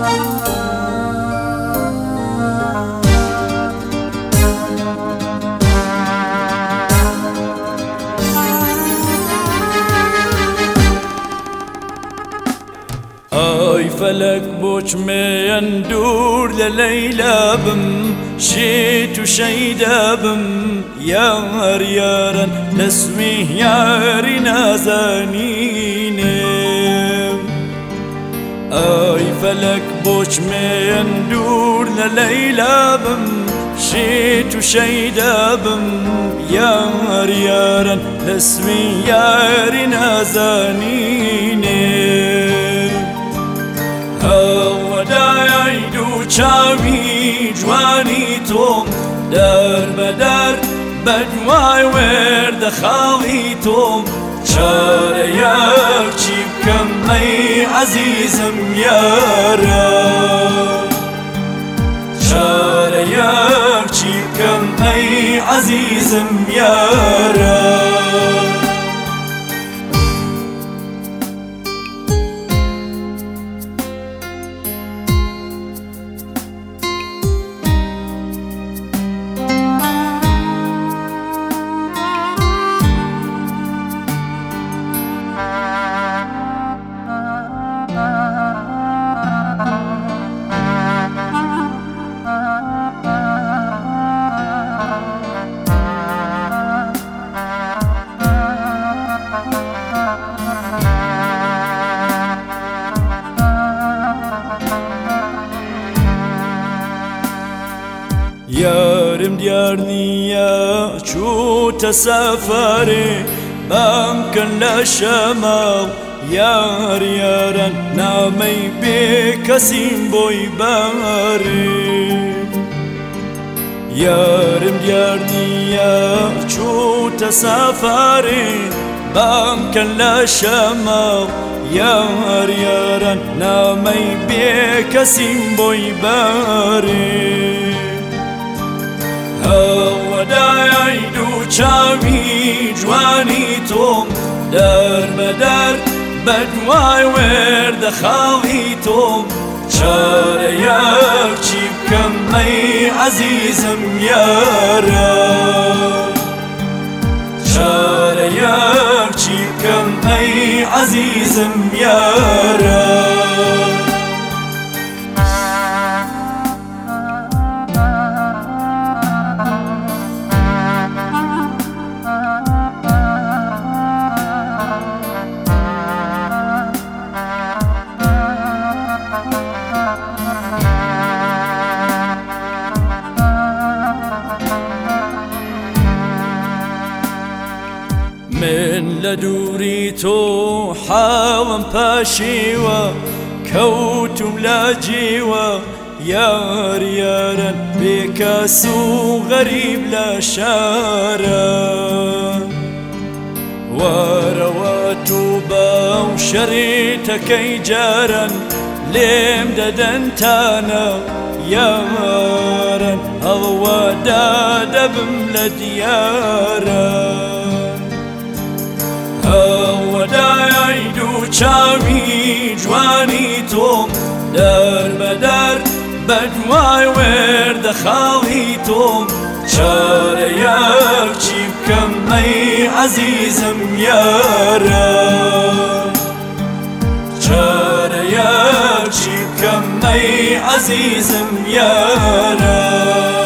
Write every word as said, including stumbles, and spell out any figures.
ئای فەلەک بۆچمێیان دوور لە لەیلا بم، شێت و شەیدا بم، یار یارن لەسوی یاری نازانینێم. ئای فەلەک بۆچمێیان دوور لە لەیلا بم، شێت و شەیدا بم، یار یارن لەسوی یاری نازانینێم. هەوادای دوو چاوی جوانی تۆم، دەربەدەر بەدوای وێردە خاڵی تۆم، چارەیەک چی بکەم ئەی عەزیزم یارە، چارەیەک چی بکەم ئەی عەزیزم یارە. یارم دیار نییە چووتە سەفەرێ، بامکەن لە شەماڵ، یار یارن نامەی بێ کەسیم بۆی بەرێ. یارم دیار نییە چووتە سەفەرێ، بامکەن لە شەماڵ، یار یارن نامەی بێ کەسیم بۆی بەرێ. هەوادای دوو چاوی جوانی تۆم، دەربەدەر بەدوای وێردە خاڵی تۆم، چارەیەک چی بکەم ئەی عەزیزم یارە، چارەیەک چی بکەم ئەی عەزیزم یارە. من لە دووری تۆ حاڵم پاشیوە، کەوتم لە جیوە، یار یارن بێکەس و غەریب لە شارە. وەرەوە توو بەو شەریتەکەی جارن، لێم دەدەن تانە، یارن هەڵوەدا دەبم لە دیارە. هەوادای دوو چاوی جوانی تۆم، دەربەدەر بەدوای وێردە خاڵی تۆم، چارەیەک چی بکەم ئەی عەزیزم یارە، چارەیەک چی بکەم ئەی عەزیزم یارە.